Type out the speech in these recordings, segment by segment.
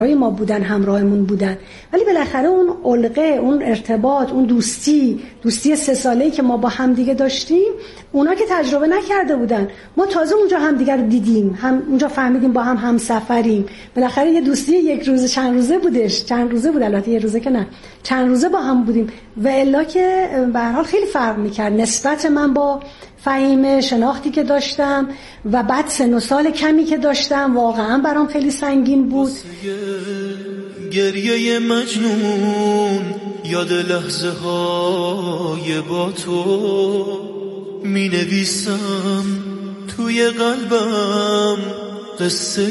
ما بودن، همراهمون بودن، ولی بالاخره اون علقه، اون ارتباط، اون دوستی 3 ساله‌ای که ما با هم دیگه داشتیم، اونا که تجربه نکرده بودن، ما تازه اونجا هم دیگه رو دیدیم، هم اونجا فهمیدیم با هم همسفریم. بالاخره یه دوستی یک روزه چند روزه بودش، چند روزه بود، البته یه روزه که نه، چند روزه با هم بودیم و الا که به هر حال خیلی فرق می‌کرد نسبت من با فهیمه، شناختی که داشتم و بعد سن و سال کمی که داشتم واقعا برام خیلی سنگین بود. گریه مجنون یاد لحظه های با تو می نویسم توی قلبم، قصه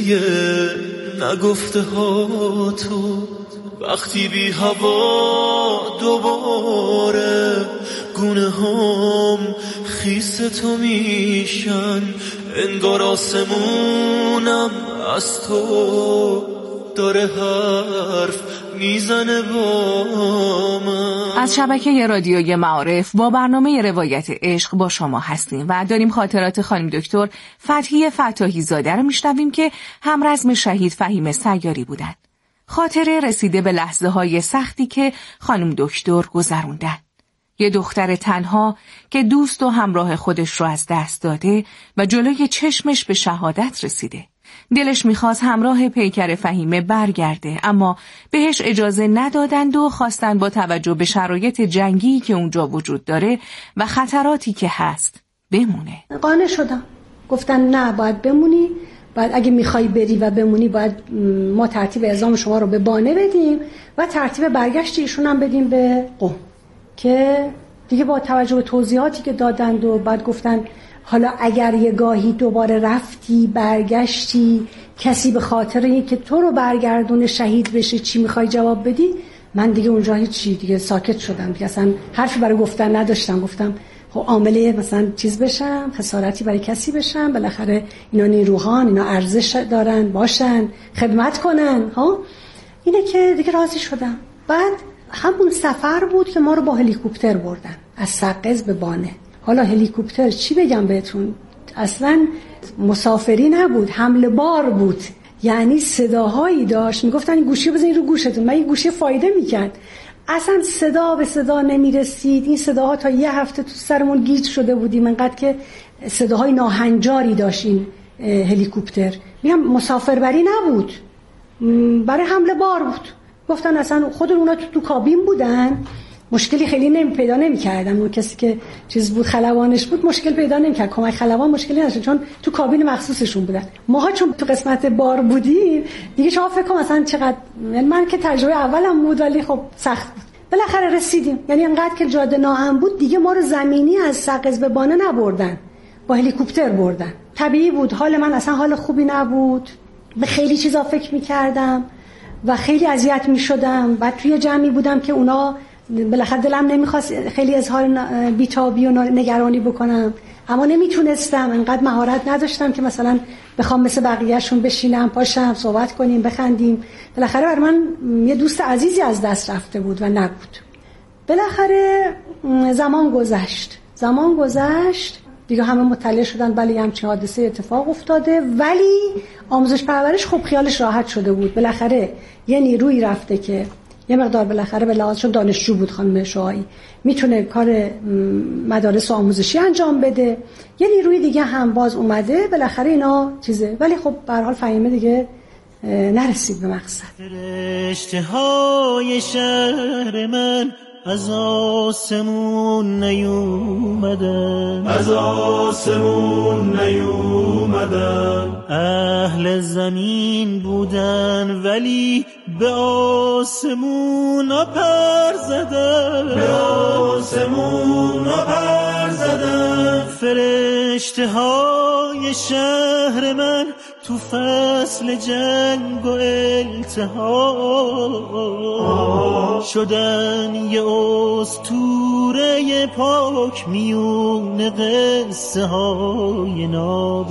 نگفته ها تو. وقتی بی هوا دوباره گونه هم خیس تو میشن، انگار آسمونم از تو داره حرف میزنه با من. از شبکه رادیوی معارف با برنامه روایت عشق با شما هستیم و داریم خاطرات خانم دکتر فتحی فتاحی زاده رو میشنویم که همرزم شهید فهیم سیاری بودند. خاطره رسیده به لحظه های سختی که خانم دکتر گذروندن. یه دختر تنها که دوست و همراه خودش رو از دست داده و جلوی چشمش به شهادت رسیده. دلش میخواست همراه پیکر فهیمه برگرده، اما بهش اجازه ندادند و خواستن با توجه به شرایط جنگی که اونجا وجود داره و خطراتی که هست بمونه. قانع شدم، گفتن نه باید بمونی، باید اگه میخوای بری و بمونی باید ما ترتیب اعزام شما رو به بانه بدیم و ترتیب برگشت ایشون هم بدیم به قم. که دیگه با توجه به توضیحاتی که دادند و بعد گفتن حالا اگر یه گاهی دوباره رفتی برگشتی کسی به خاطر این که تو رو برگردونه شهید بشه چی میخوای جواب بدی؟ من دیگه اونجا هیچی، دیگه ساکت شدم دیگه، اصلا حرفی برای گفتن نداشتم. گفتم خب عامله مثلا چیز بشم، خسارتی برای کسی بشم، بالاخره اینا نیروهان، اینا ارزش دارن، باشن، خدمت کنن ها. اینه که دیگه راضی شدم. بعد همون سفر بود که ما رو با هلیکوپتر بردن از سقز به بانه. حالا هلیکوپتر چی بگم بهتون، اصلا مسافری نبود، حمل بار بود، یعنی صداهایی داشت میگفتن این گوشی بزنید رو گوشتون، من این گوشی فایده میکرد، اصلا صدا به صدا نمیرسید. این صداها تا یه هفته تو سرمون گیج شده بودیم انقدر که صداهای ناهنجاری داشت این هلیکوپتر. میگم مسافربری نبود، برای حمل بار بود. گفتن اصلا خود اونا تو کابین بودن، مشکلی خیلی پیدا نمی‌کردن. اون کسی که چیز بود خلبانش بود مشکل پیدا نمی‌کرد، کمک خلبان مشکلی نداشت چون تو کابین مخصوصشون بودن. ماها چون تو قسمت بار بودیم دیگه شما فکر کن مثلا چقدر، یعنی من که تجربه اولم بود ولی خب سخت بود. بالاخره رسیدیم، یعنی انقدر که جاده ناامن بود دیگه ما رو زمینی از سقز به بانه نبردن، با هلیکوپتر بردن. طبیعی بود، حال من اصلا حال خوبی نبود، به خیلی چیزا فکر می‌کردم و خیلی اذیت می‌شدم. بعد توی جمعی بودم که اونا بالاخره دلم نمیخواست خیلی اظهار بی‌تابی و نگرانی بکنم، اما نمیتونستم، انقدر مهارت نداشتم که مثلا بخوام مثل بقیه‌شون بشینم، پاشم، صحبت کنیم، بخندیم. بالاخره برای من یه دوست عزیزی از دست رفته بود و نبود. بالاخره زمان گذشت دیگه همه مطلع شدن بله همچین حادثه اتفاق افتاده، ولی آموزش پرورش خب خیالش راحت شده بود. بالاخره یه نیرویی رفته که یه مقدار بالاخره به لحاظشون دانشجو بود، خانم شاهی میتونه کار مدارس و آموزشی انجام بده. یه نیروی دیگه هم باز اومده، بالاخره اینا چیزه، ولی خب به هر حال فهیمه دیگه نرسید به مقصد. رشته‌های شهر من از آسمون نیومدن، اهل زمین بودن ولی به آسمون پر زدن، فرشته های شهر من تو فصل جنگ و التهاب شدن یه اسطوره پاک میون قصه های ناب،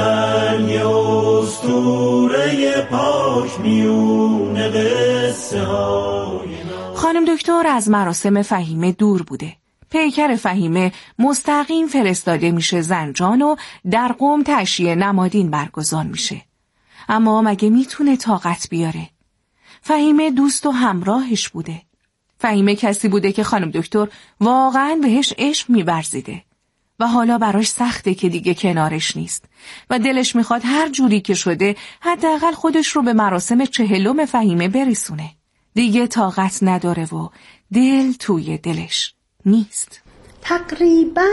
خانم دکتر از مراسم فهیمه دور بوده. پیکر فهیمه مستقیم فرستاده میشه زنجان و در قم تشییع نمادین برگزار میشه. اما مگه میتونه طاقت بیاره؟ فهیمه دوست و همراهش بوده. فهیمه کسی بوده که خانم دکتر واقعاً بهش عشق می‌ورزیده و حالا براش سخته که دیگه کنارش نیست و دلش میخواد هر جوری که شده حداقل خودش رو به مراسم 40 فهیمه برسونه. دیگه طاقت نداره و دل توی دلش نیست. تقریباً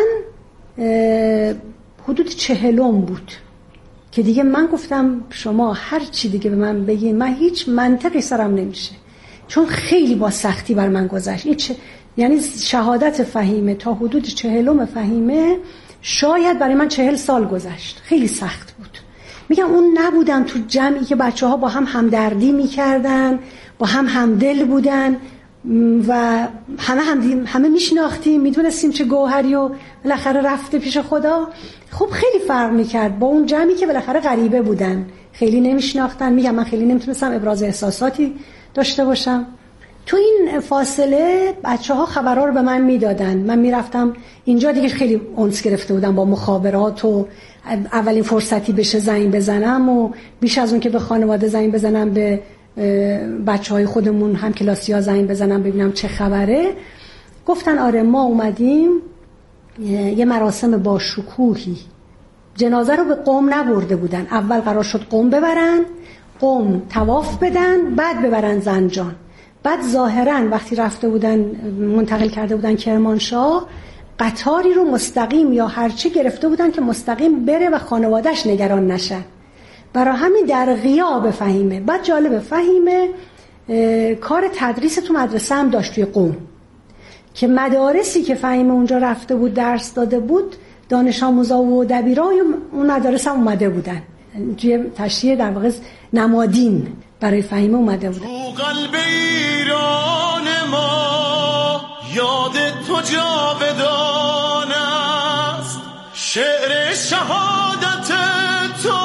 حدود 40 بود که دیگه من گفتم شما هر چی دیگه به من بگین من هیچ منطقی سرم نمیشه، چون خیلی با سختی بر من گذشت. یعنی شهادت فهیمه تا حدود 40 فهیمه شاید برای من 40 سال گذشت. خیلی سخت بود. میگم اون نبودم تو جمعی که بچه‌ها با هم همدردی میکردن، با هم همدل بودن و همه میشناختیم، میدونستیم چه گوهری و بالاخره رفته پیش خدا. خب خیلی فرق میکرد با اون جمعی که بالاخره غریبه بودن، خیلی نمیشناختن. میگم من خیلی نمیتونستم ابراز احساساتی داشته باشم. تو این فاصله بچه‌ها خبرها رو به من میدادن. من میرفتم اینجا دیگه خیلی انس گرفته بودم با مخابرات و اولین فرصتی بشه زنگ بزنم و بیش از اون که به خانواده زنگ بزنم به بچه‌های خودمون هم کلاسی‌ها زنگ بزنم ببینم چه خبره. گفتن آره ما اومدیم یه مراسم با شکوهی. جنازه رو به قم نبرده بودن. اول قرار شد قم ببرن، قم طواف بدن، بعد ببرن زنجان. بعد ظاهراً وقتی رفته بودن منتقل کرده بودن کرمانشاه، قطاری رو مستقیم یا هرچی گرفته بودن که مستقیم بره و خانواده‌اش نگران نشن. برای همین در غیاب فهیمه. بعد جالب فهیمه کار تدریس تو مدرسه هم داشت توی قم که مدارسی که فهیمه اونجا رفته بود درس داده بود دانش آموزا و دبیرای اون مدارس هم اومده بودن توی تشریح در واقع نمادین برای فهیمه اومده بودن. تو قلب ایران ما یاد تو جاودان است، شعر شهادت تو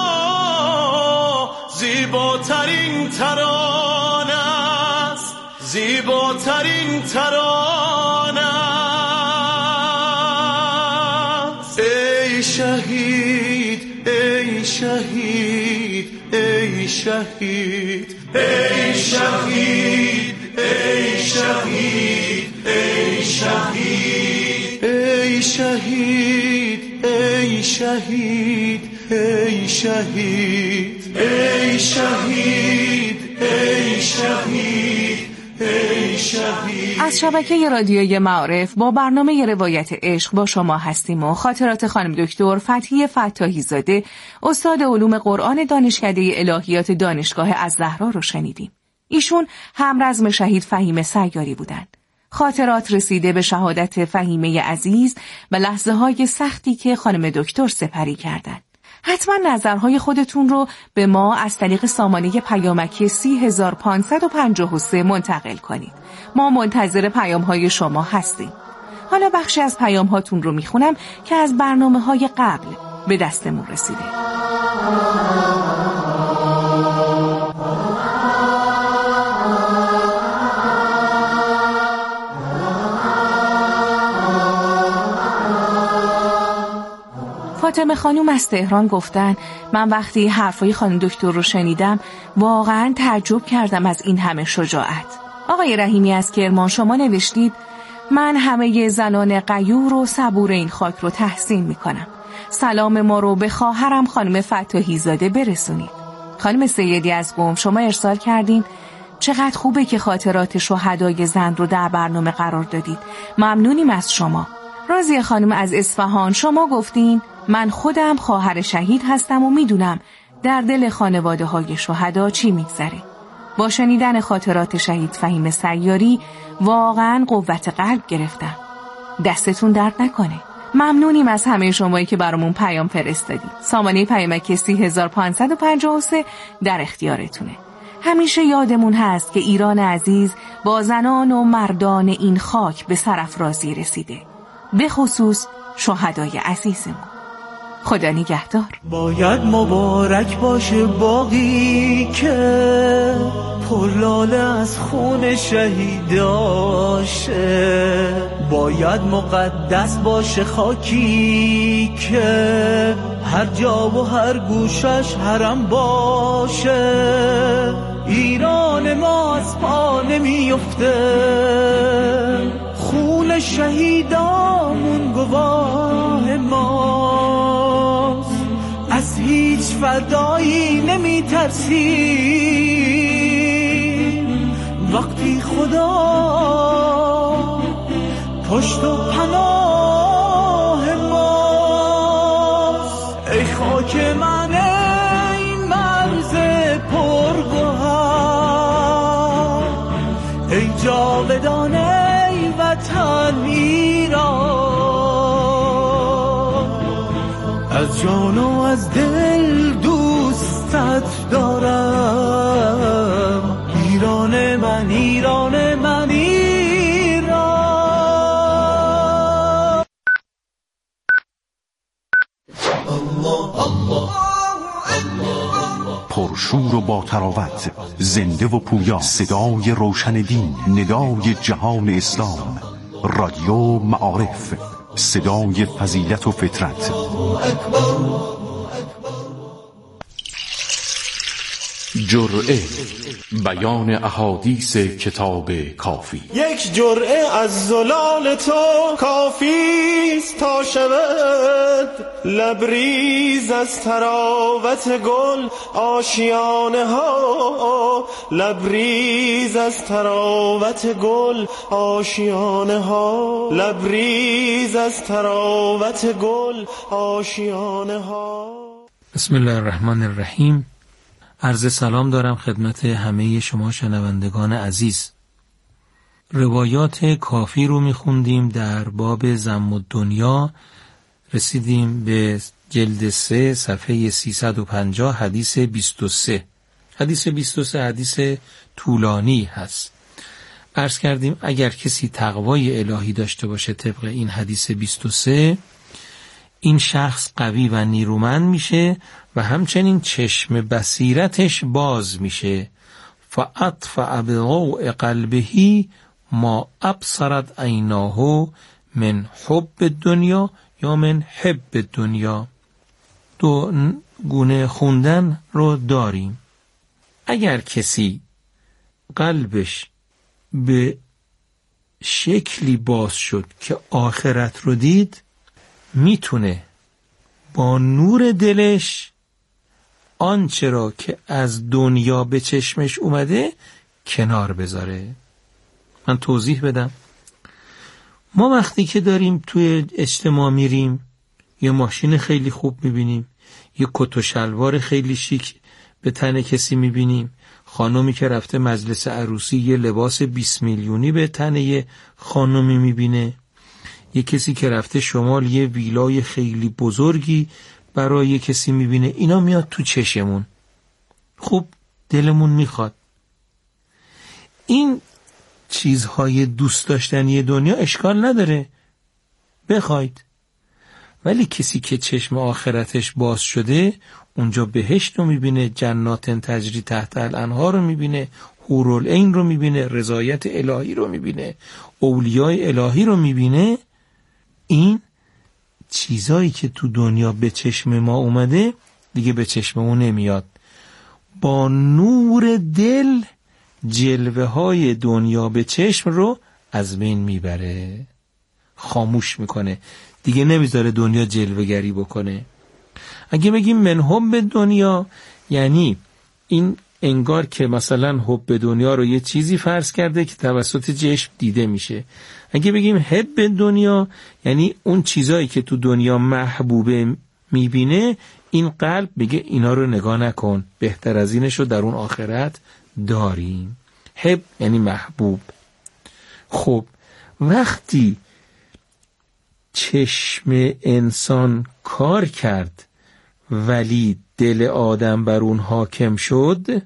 زیباترین ترانه است، زیباترین ترانه است. ای شهید ای شهید ای شهید ای شهید ای شهید ای شهید ای شهید ای شهید ای شهید ای شهید ای شهید ای شهید. از شبکه رادیوی معارف با برنامه روایت عشق با شما هستیم و خاطرات خانم دکتر فتحیه فتاحی زاده استاد علوم قرآن دانشکده الهیات دانشگاه الزهرا رو شنیدیم. ایشون همرزم شهید فهیمه سیاری بودند. خاطرات رسیده به شهادت فهیمه عزیز و لحظه های سختی که خانم دکتر سپری کردند. حتما نظرهای خودتون رو به ما از طریق سامانه پیامکی 30553 منتقل کنید. ما منتظر پیام‌های شما هستیم. حالا بخشی از پیام‌هاتون رو میخونم که از برنامه‌های قبل به دستمون رسیده. فاطمه خانوم از تهران گفتن من وقتی حرفای خانم دکتر رو شنیدم واقعا تعجب کردم از این همه شجاعت. آقای رحیمی از کرمان شما نوشتید من همه زنان غیور و صبور این خاک رو تحسین میکنم. سلام ما رو به خواهرم خانم فتاحی زاده برسونید. خانم سیدی از قم شما ارسال کردین چقدر خوبه که خاطرات شهدای زن رو در برنامه قرار دادید. ممنونیم از شما. راضیه خانم از اصفهان شما گفتین من خودم خواهر شهید هستم و میدونم در دل خانواده های شهدا چی میگذره. با شنیدن خاطرات شهید فهیمه سیاری واقعا قوت قلب گرفتم. دستتون درد نکنه. ممنونیم از همه شمایی که برامون پیام فرستادید. سامانه پیامکی 3553 در اختیارتونه. همیشه یادمون هست که ایران عزیز با زنان و مردان این خاک به سرافرازی رسیده. به خصوص شهدای عزیزمون. خدا نگهدار. باید مبارک باشه باقی که پرلاله از خون شهیداشه، باید مقدس باشه خاکی که هر جا و هر گوشش حرم باشه. ایران ما از پا نمیفته، خون شهیدامون گواه ماست، از هیچ فدایی نمیترسیم وقتی خدا پشت و پناه ماست. ای خاک من این مرز پرگوهر، ای جاودان ای وطن ایران، از جان و از دل دوستت دارم، ایران من ایران من ایران. پرشور و با تراوت، زنده و پویا، صدای روشن دین، ندای جهان اسلام، رادیو معارف، صدای فضیلت و فطرت. جرعه، بیان احادیث کتاب کافی. یک جرعه از زلال تو کافیست تا شود لبریز از تراوت گل آشیانه ها، لبریز از تراوت گل آشیانه ها، لبریز از تراوت گل آشیانه ها. بسم الله الرحمن الرحیم. عرض سلام دارم خدمت همه شما شنوندگان عزیز. روایات کافی رو میخوندیم در باب ذم الدنیا، رسیدیم به جلد 3 صفحه 350 حدیث 23. حدیث 23 حدیث طولانی هست. عرض کردیم اگر کسی تقوای الهی داشته باشه طبق این حدیث 23، این شخص قوی و نیرومند میشه و همچنین چشم بصیرتش باز میشه. فاطفأ بضوء قلبه ما ابصرت عیناه من حب الدنیا یا من حب الدنیا. دو گونه خوندن رو داریم. اگر کسی قلبش به شکلی باز شد که آخرت رو دید، میتونه با نور دلش آنچه را که از دنیا به چشمش اومده کنار بذاره. من توضیح بدم. ما وقتی که داریم توی اجتماع میریم، یه ماشین خیلی خوب میبینیم، یه کت و شلوار خیلی شیک به تن کسی میبینیم، خانومی که رفته مجلس عروسی یه لباس 20 میلیونی به تن یه خانومی میبینه، یه کسی که رفته شمال یه ویلای خیلی بزرگی برای کسی میبینه، اینا میاد تو چشمون. خوب دلمون میخواد. این چیزهای دوست داشتنی دنیا اشکال نداره بخواید، ولی کسی که چشم آخرتش باز شده اونجا بهشت رو میبینه، جنات تجری تحت الانهار رو میبینه، حورالعین رو میبینه، رضایت الهی رو میبینه، اولیای الهی رو میبینه. این چیزایی که تو دنیا به چشم ما اومده دیگه به چشم اون نمیاد. با نور دل جلوه های دنیا به چشم رو از بین میبره، خاموش میکنه، دیگه نمیذاره دنیا جلوه گری بکنه. اگه بگیم من حب دنیا، یعنی این انگار که مثلا حب دنیا رو یه چیزی فرض کرده که توسط چشم دیده میشه. اگه بگیم حب دنیا، یعنی اون چیزایی که تو دنیا محبوبه میبینه، این قلب میگه اینا رو نگاه نکن، بهتر از اینش رو در اون آخرت داریم. حب یعنی محبوب. خب وقتی چشم انسان کار کرد ولی دل آدم بر اون حاکم شد،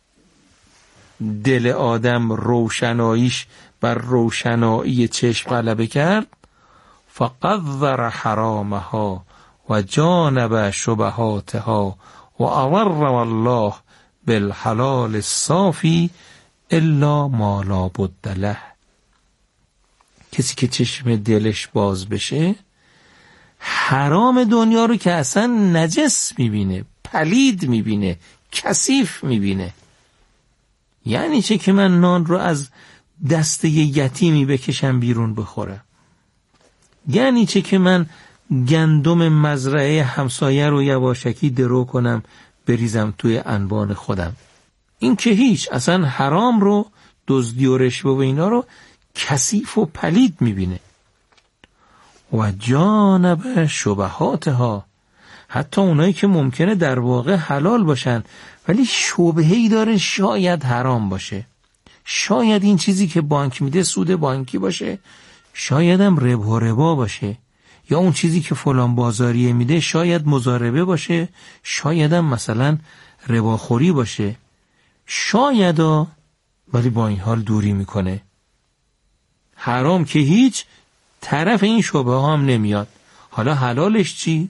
دل آدم روشناییش بر روشنایی چشم غلبه کرد، فقدر حرامها و جانب شبهاتها و اضر الله بالحلال الصافی الا ما لا بد له. کسی که چشم دلش باز بشه، حرام دنیا رو که اصلا نجس میبینه، پلید میبینه، کثیف میبینه، یعنی چه که من نان رو از دست یتیمی بکشم بیرون بخورم؟ یعنی چه که من گندم مزرعه همسایه رو یواشکی درو کنم بریزم توی انبان خودم؟ این که هیچ. اصلا حرام رو، دزدی و رشوه و اینا رو کثیف و پلید میبینه. و جانب شبهاتها، حتی اونایی که ممکنه در واقع حلال باشن ولی شبهه‌ای داره شاید حرام باشه. شاید این چیزی که بانک میده سود بانکی باشه، شاید هم ربا باشه، یا اون چیزی که فلان بازاریه میده شاید مضاربه باشه، شاید هم مثلا رباخوری باشه، شایدا، ولی با این حال دوری میکنه. حرام که هیچ، طرف این شبهه هم نمیاد. حالا حلالش چی؟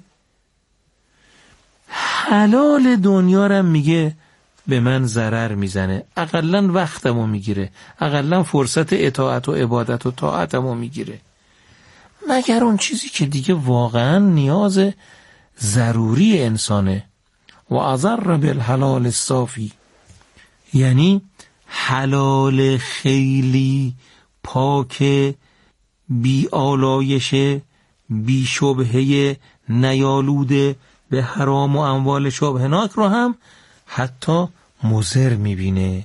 حلال دنیا رو میگه به من ضرر میزنه، اقلن وقتمو میگیره، اقلن فرصت اطاعت و عبادت و طاعتمو میگیره، مگر اون چیزی که دیگه واقعا نیاز ضروری انسانه. و اضر بالحلال الصافی، یعنی حلال خیلی پاک، بی آلایش، بی شبهه، نیالوده به حرام و اموال شبهناک رو هم حتی مضر میبینه.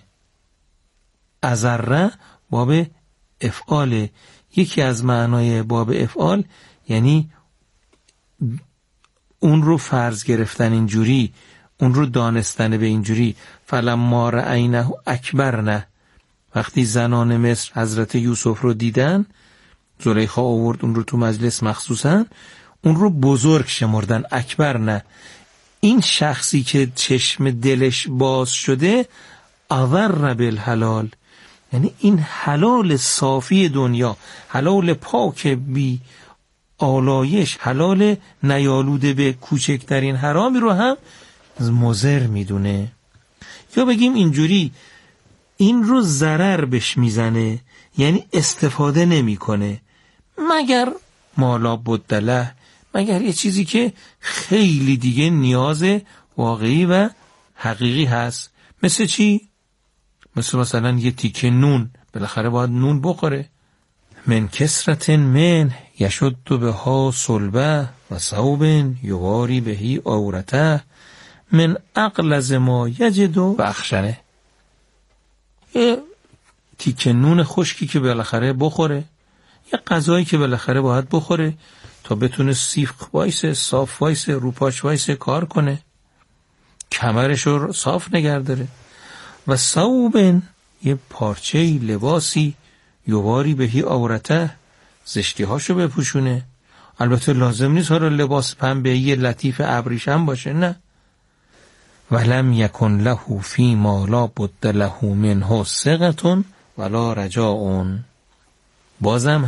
اضر باب افعال، یکی از معنای باب افعال یعنی اون رو فرض گرفتن اینجوری، اون رو دانستن به اینجوری. فلما رأینه اکبرنه، وقتی زنان مصر حضرت یوسف رو دیدن، زلیخا آورد اون رو تو مجلس مخصوصا، اون رو بزرگ شمردن، اکبرنه. این شخصی که چشم دلش باز شده، اضر بالحلال، یعنی این حلال صافی دنیا، حلال پاک بی آلایش، حلال نیالوده به کوچکترین حرامی رو هم مضر میدونه. یا بگیم اینجوری، این رو ضرر بهش میزنه، یعنی استفاده نمیکنه مگر مالا بدله، مگر یه چیزی که خیلی دیگه نیاز واقعی و حقیقی هست. مثل چی؟ مثلا یه تیکه نون، بالاخره باید نون بخوره. من کسرت من یشد به ها صلبه و ثوب یواری بهی عورته من اغلظ ما یجد و اخشنه. یه تیکه نون خشکی که بالاخره بخوره، یه غذایی که بالاخره باید بخوره تا بتونه سیخ وایسه، صاف وایسه، روپاش وایسه، کار کنه، کمرش رو صاف نگه داره. و ثوبن، یه پارچه لباسی، یواری بهی عورته، زشتی هاشو بپوشونه. البته لازم نیست حالا لباس پنبه یه لطیف ابریشم باشه، نه. ولم یکن له فی ما لا بد له منه ثقة ولا رجاء. بازم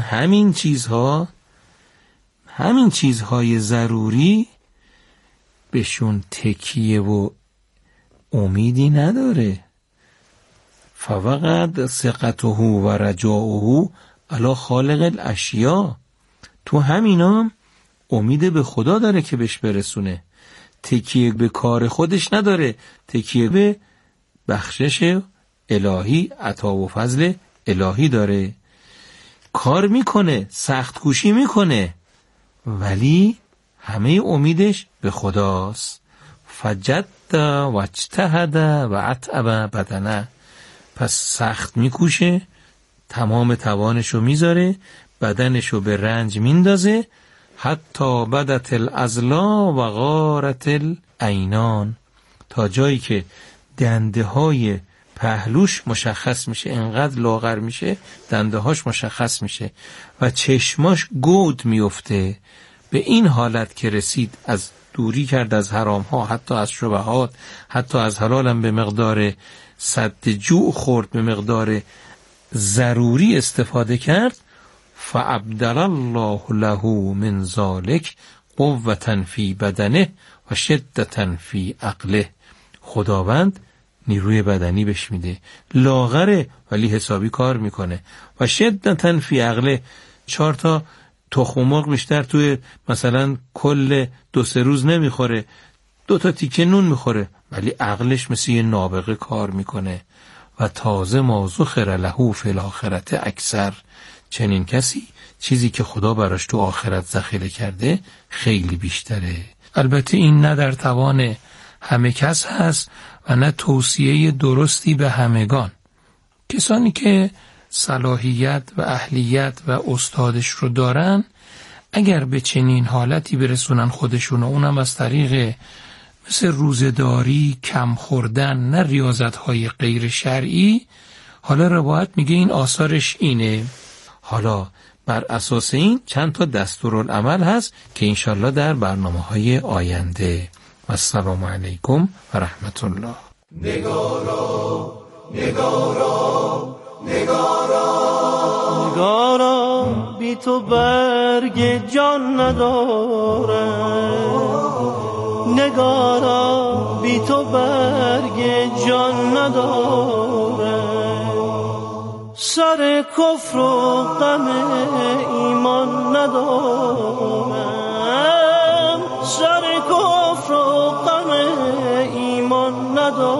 همین چیزهای ضروری بهشون تکیه و امیدی نداره. فوقد ثقته و رجاؤه علی خالق الاشیاء. تو همینام امید به خدا داره که بهش برسونه، تکیه به کار خودش نداره، تکیه به بخشش الهی، عطا و فضل الهی داره. کار میکنه، سخت کوشی میکنه، ولی همه امیدش به خداست. فجد و اجتهد و اتعب بدنه، پس سخت میکوشه، تمام توانشو میذاره، بدنشو به رنج میندازه، حتی بدت العضلا و غارت العینان، تا جایی که دنده های پهلوش مشخص میشه، انقدر لاغر میشه دنده هاش مشخص میشه و چشماش گود میفته. به این حالت که رسید، از دوری کرد از حرام ها، حتی از شبهات، حتی از حلالم به مقدار سد جوع خورد، به مقدار ضروری استفاده کرد. فابدل الله له من ذلک قوة فی بدنه و شدة فی عقله. خداوند نیروی بدنی بهش میده، لاغره ولی حسابی کار میکنه. و شدة فی عقله، 4 تا تخم مرغ بیشتر توی مثلا کل 2-3 روز نمیخوره، 2 تا تیکه نون میخوره، ولی عقلش مثل یه نابغه کار میکنه. و تازه ما ذخر له فی الاخرة اکثر. چنین کسی چیزی که خدا براش تو آخرت ذخیره کرده خیلی بیشتره. البته این نه در توان همه کس هست و نه توصیه درستی به همگان. کسانی که صلاحیت و اهلیت و استادش رو دارن اگر به چنین حالتی برسونن خودشون و اونم از طریق مثل روزه‌داری، کم خوردن، نه ریاضت‌های غیر شرعی، حالا روایت میگه این آثارش اینه. حالا بر اساس این چند تا دستورالعمل هست که انشالله در برنامه‌های آینده. السلام علیکم و رحمت الله. نگارا نگارا نگارا نگارا بی تو برگ جان نداره، نگارا بی تو برگ جان نداره، سر کفر و غم ایمان ندارم، سر کفر و غم ایمان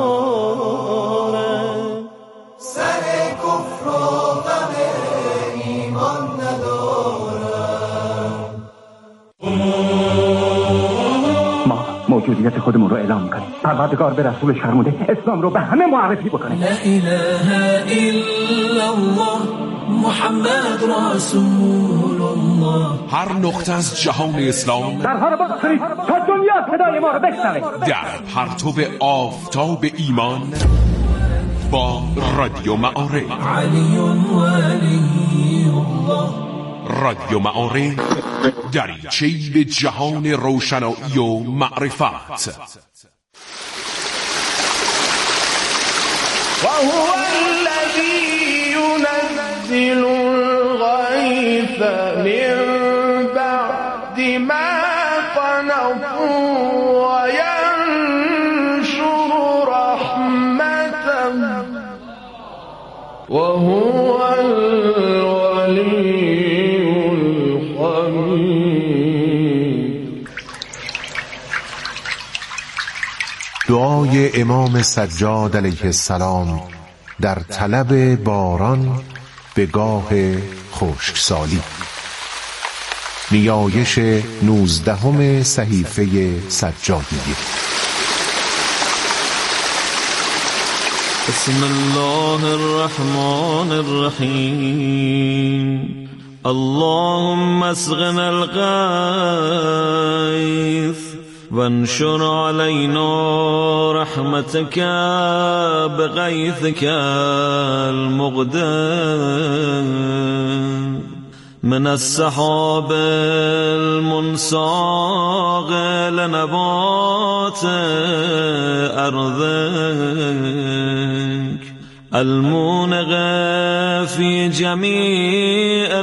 ندارم، سر کفر و غم ایمان ندارم. ما موجودیت خودمون رو اعلام میکنیم. پروردگار به رسولش فرموده اسلام رو به همه معرفی بکنه. لا اله الا الله محمد رسول الله. هر نقطه از جهان اسلام در هر باز کنید تا دنیا صدای ما رو بشنوه. در پرتو آفتاب ایمان با رادیو معارف. علی ولی الله. رادیو معارف دریچه‌ای به جهان روشنایی و معرفت. وهو الذي ينزل الغيث من بعد ما قنطوا وينشر رحمته وهو الولي الحميد. دعای امام سجاد علیه السلام در طلب باران به گاه خشکسالی. نیایش 19 صحیفه سجادیه. بسم الله الرحمن الرحیم. اللهم اسقنا الغیث وانشر علينا رحمتك بغيثك المقدم من السحاب المنساق لنبات أرضك المونغ في جميع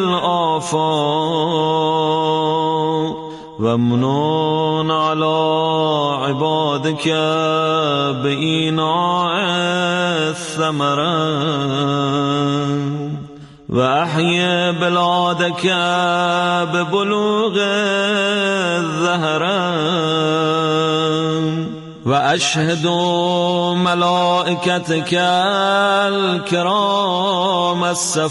الآفاق وامنون على عبادك بإيناع الثمرات وأحيي بلادك ببلوغ الزهرات وأشهد ملائكتك الكرام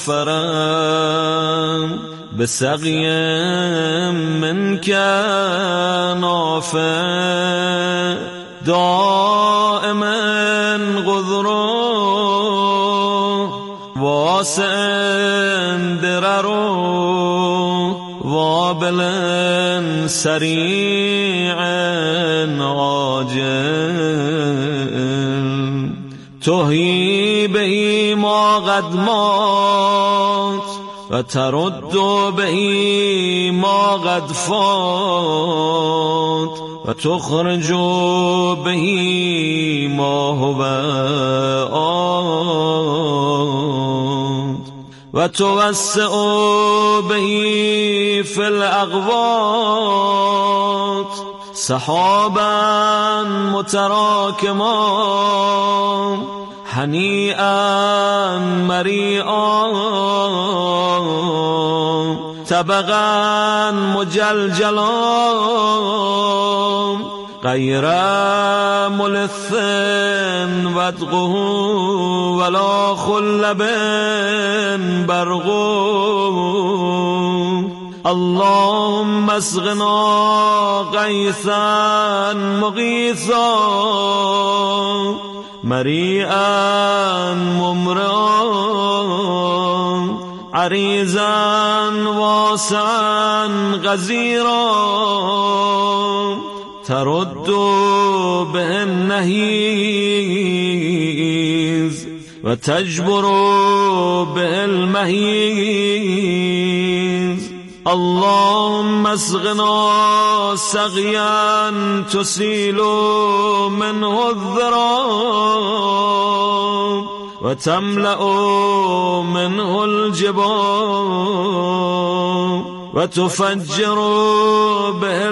السفرات بسقي منك نافع دائما غذر واسع درر وابل سريع عاجل تحيي به ما قد مات و ترد به ما قد فات و تخرج به ما هو آت و توسع به فی الاقوات سحابا متراکما هنیئا مریئا طبقا مجلجلا غیر ملث ودغه ولا خلب برغ اللهم اسقنا غیثا مغیثا مریعا ممرعا عریضا واسعا غزیرا ترد به النهیز و تجبر به المهیز اللهم اسقنا سقيا تسيل منه الذراب وتملأ منه الجبال وتفجر به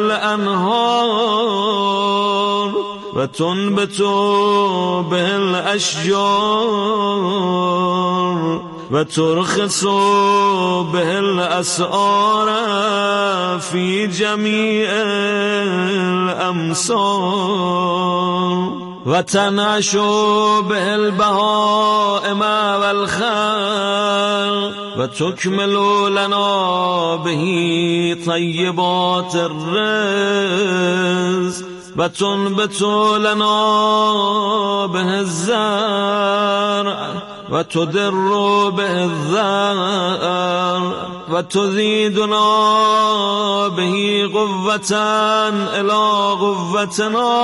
الأنهار وتنبت به الأشجار وترخص به الأسعار في جميع الأمصار وتنعش به البهائم والخلق وتكمل لنا به طيبات الرزق وتنبت لنا به الزرع وتدر به الذر وتزيدنا به قوة إلى قوتنا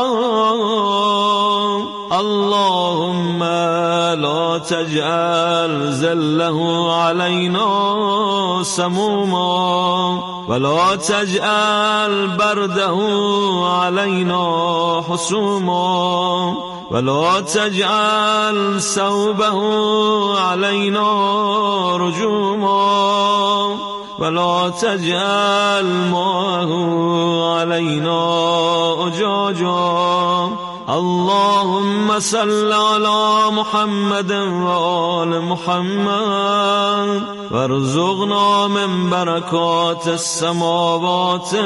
اللهم لا تجعل ذله علينا سموما ولا تجعل برده علينا حسوما ولا تجعل ثوبه علينا رجوما ولا تجعل ماءه علينا أجاجا اللهم صل على محمد وآل محمد وارزقنا من بركات السماوات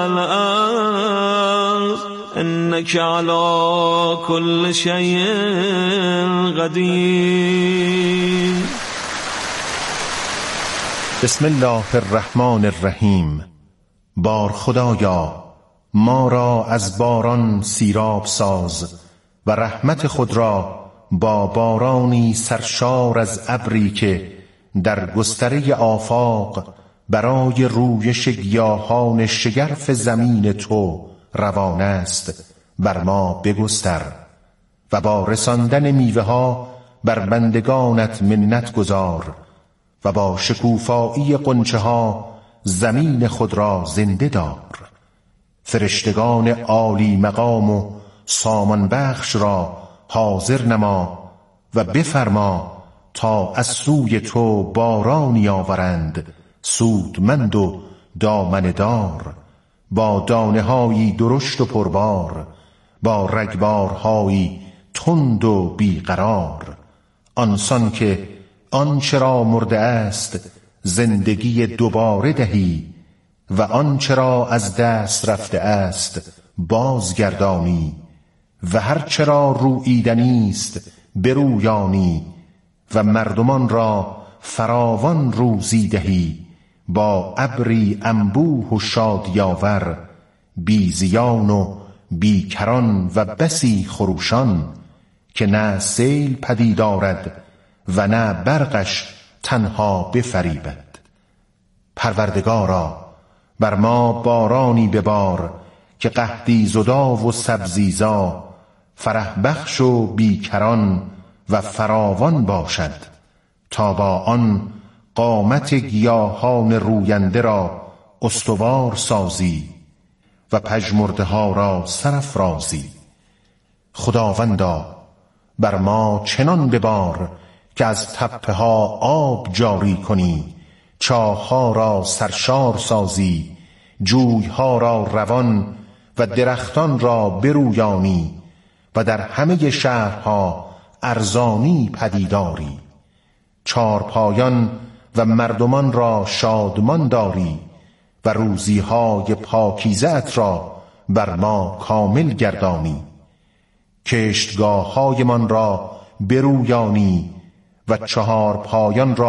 والأرض إنك على كل شيء قدير. بسم الله الرحمن الرحیم. بار خدایا ما را از باران سیراب ساز و رحمت خود را با بارانی سرشار از ابری که در گستره آفاق برای رویش گیاهان شگرف زمین تو روان است بر ما بگستر و با رساندن میوه ها بر بندگانت منت گذار و با شکوفایی غنچه ها زمین خود را زنده دار. فرشتگان عالی مقام و سامان بخش را حاضر نما و بفرما تا از سوی تو بارانی آورند سودمند و دامنه دار، با دانه هایی درشت و پربار، با رگبارهایی تند و بیقرار. آنسان که آنچه را مرده است زندگی دوباره دهی و آنچه را از دست رفته است بازگردانی و هر چه را روییدنی است برویانی و مردمان را فراوان روزی دهی با ابری انبوه و شادیاور، بی زیان و بیکران و بسی خروشان که نه سیل پدید آرد و نه برقش تنها بفریبد. پروردگارا بر ما بارانی ببار که قحطی زدا و سبزیزا، فرح بخش و بیکران و فراوان باشد، تا با آن قامت گیاهان روینده را استوار سازی و پژمرده ها را سرافرازی. خداوندا بر ما چنان ببار که از تپه ها آب جاری کنی، چاه‌ها را سرشار سازی، جوی‌ها را روان و درختان را برویانی و در همه شهرها ارزانی پدیداری. چارپایان و مردمان را شادمان داری و روزی‌های پاکیزه ات را بر ما کامل گردانی، کشتگاه‌هایمان را برویانی و چهار پایان را